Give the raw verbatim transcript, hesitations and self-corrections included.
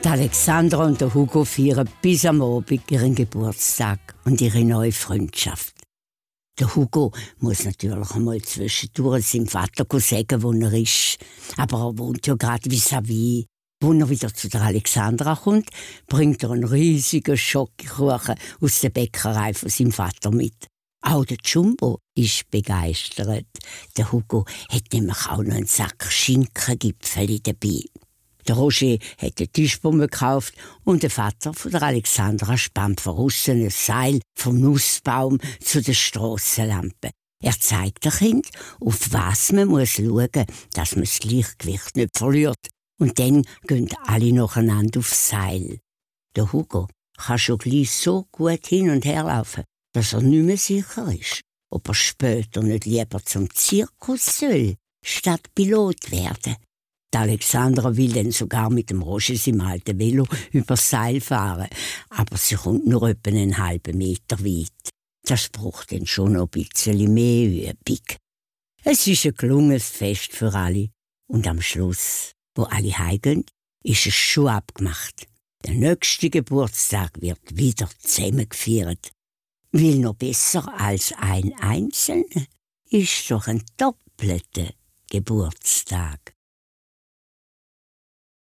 Die Alexandra und der Hugo feiern bis am Abend ihren Geburtstag und ihre neue Freundschaft. Der Hugo muss natürlich einmal zwischendurch seinem Vater sagen, wo er ist. Aber er wohnt ja gerade vis-à-vis. Wo er wieder zu der Alexandra kommt, bringt er einen riesigen Schokokuchen aus der Bäckerei von seinem Vater mit. Auch der Jumbo ist begeistert. Der Hugo hat nämlich auch noch einen Sack Schinkengipfeli dabei. Der Roger hat den Tischbummel gekauft und der Vater von der Alexandra spannt von aussen ein Seil vom Nussbaum zu der Strassenlampe. Er zeigt dem Kind, auf was man muss schauen muss, dass man das Gleichgewicht nicht verliert. Und dann gehen alle nacheinander aufs Seil. Der Hugo kann schon gleich so gut hin und her laufen, dass er nicht mehr sicher ist, ob er später nicht lieber zum Zirkus soll, statt Pilot werden. Die Alexandra will dann sogar mit dem Roger seinem alten Velo übers Seil fahren, aber sie kommt nur etwa einen halben Meter weit. Das braucht dann schon noch ein bisschen mehr Übung. Es ist ein gelungenes Fest für alle. Und am Schluss, wo alle heimgehen, ist es schon abgemacht. Der nächste Geburtstag wird wieder zusammengefeiert. Weil noch besser als ein einzelner ist doch ein doppelter Geburtstag.